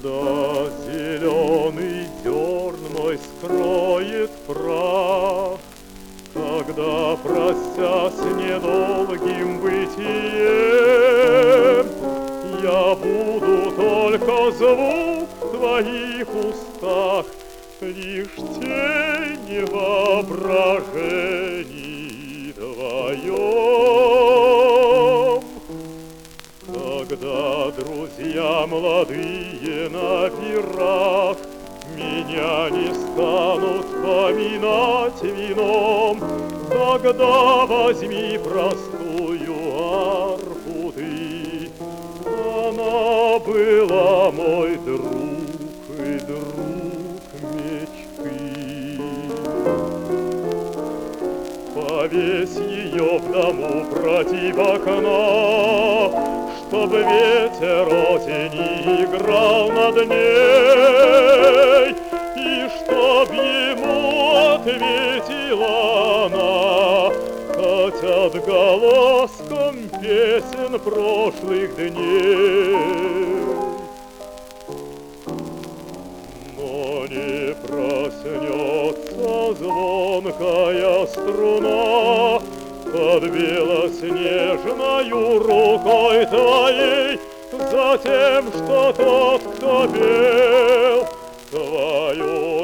Когда зеленый дерн мой скроет прах, когда, простясь недолгим бытием, я буду только звук в твоих устах, лишь тень воображений твоем. Когда друзья молодые на пирах меня не станут поминать вином, тогда возьми простую арфу ты. Она была мой друг и друг мечты. Повесь ее в дому против окна, чтоб ветер осени играл над ней, и чтоб ему ответила она хоть отголоском песен прошлых дней. Но не проснется звонкая струна под белоснежною рукой твоей, затем, что тот, кто пел твою